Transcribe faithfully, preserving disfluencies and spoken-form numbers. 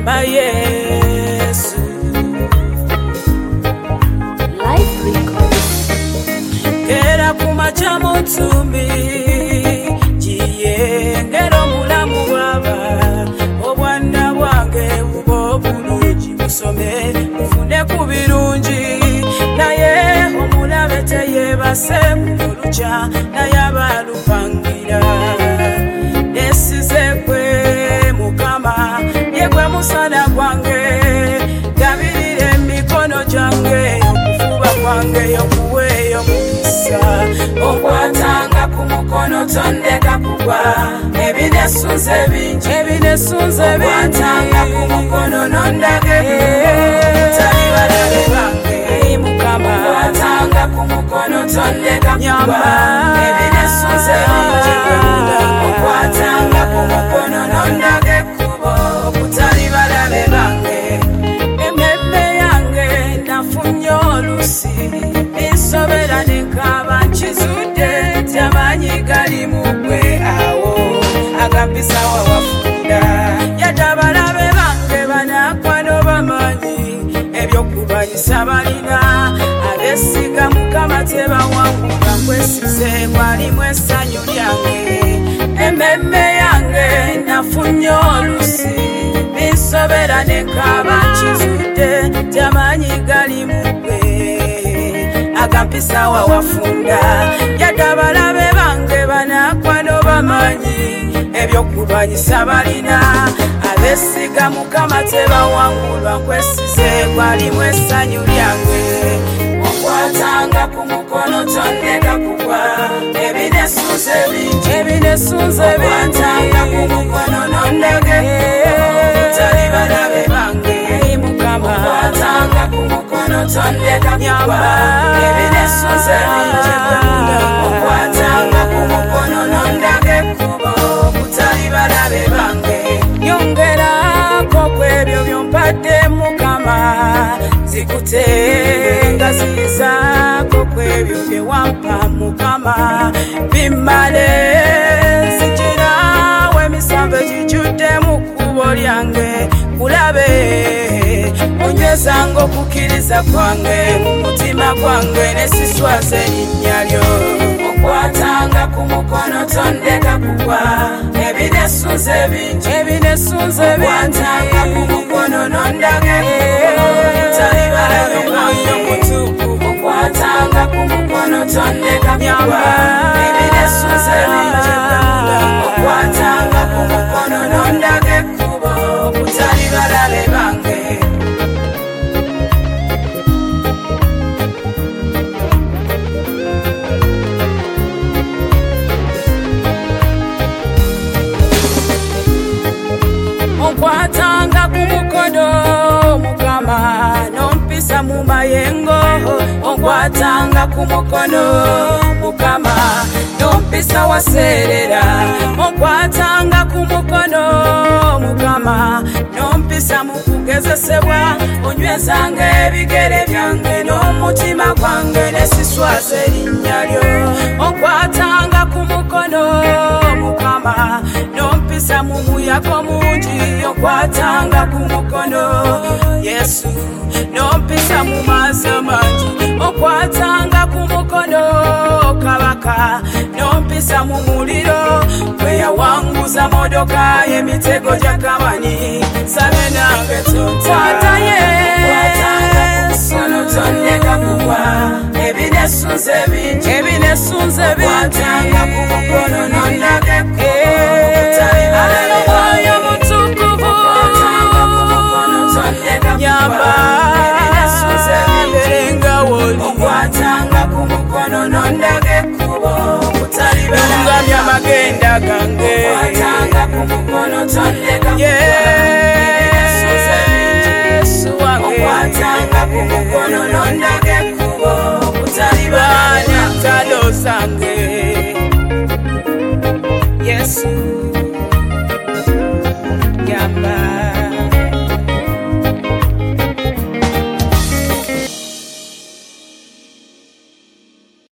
ba Yesu. Life Records. Kera kumacha mutumbi jiye ngero mulamu baba obwana bwange bubo bulungi musome mufunde ku birungi naye omulabe teyebase mulucha naye abalupangira esize kwe mukama yegwe musana gwange gabirire emikono gyange okufuba kwange yokuweeyo mukisa okwatanga ku mukono tondeka kugwa ebinesunze bingi ebinesunze bingi ku mukono nondage tali balabe bange mukama okwatanga ku mukono tondeka kugwa ebinesunze bingi okwatanga ku mukono nondage kubo kutali balabe bange ememme yange nafunye olusi insobera nenkaba nkizude tyamanyi gali mugwe awo agampisa wawafunda yadda balabe bange banakwano bamanyi ebyokubanyisa balina abesiga mukama tebawangula nkwesize mwalimu essanyu lyange ememme yange nafunye olusi binsobera nenkaba nkizude tyamanyi gali mugwe agampisa wawafunda yadda balabe bange banakwano bamanyi ebyokubanyisa balina abesiga mukama tebawangulwa nkwesize gwalimu essanyu lyange okwatanga ku mukono tondeka kugwa ebinesunze bingi ebinesunze bingi ku mukono nondege tali balabe bange mukama okwatanga ku mukono tondeka kugwa ebinesunze bingi okwatanga ku mukono nondege kubo kutali balabe bange nyongerako kwebyo byompadde mukama zikutenga zizako kwebyo byewampa mukama bimale nzijirawe emisanvu gijjudde mu kkubo lyange kulabe onywezanga okukkiriza kwange mu mutima gwange nesiswaza erinnya lyo okwatanga ku mukono tondeka kugwa ebinesunze bingi ebinesunze bingi ku mukono nondage tali balabe mwoyo mutukuvu okwatanga ku mukono tondeka kugwa ebinesunze bingi okwatanga ku mukono nondage kubo kutali balabe bange okwatanga ku mukono mukama nompisa mu mayengo okwatanga ku mukono mukama nompisa waserera okwatanga ku mukono mukama nompisa mu kugezesebwa onywezanga ebigere byange n'omutima gwange nesiswaza erinnya lyo okwatanga ku mukono mukama nompisa mu muyaga mungi okwatanga ku mukono Yesu nompisa mu maazi amangi okwatanga ku mukono kabaka nompisa mu muliro gwe yawanguza modoka emitego gya kamani sabe nange tonkwata Yesu tondeka kugwa ebinesunze bingi ebinesunze bingi ku mukono nondage Aleluya mutukuvu nyamba berenga woli okwatanga ku mukono nondage kubo lungamya magenda gange okwatanga ku mukono tondeka Yesu wange okwatanga ku mukono nondage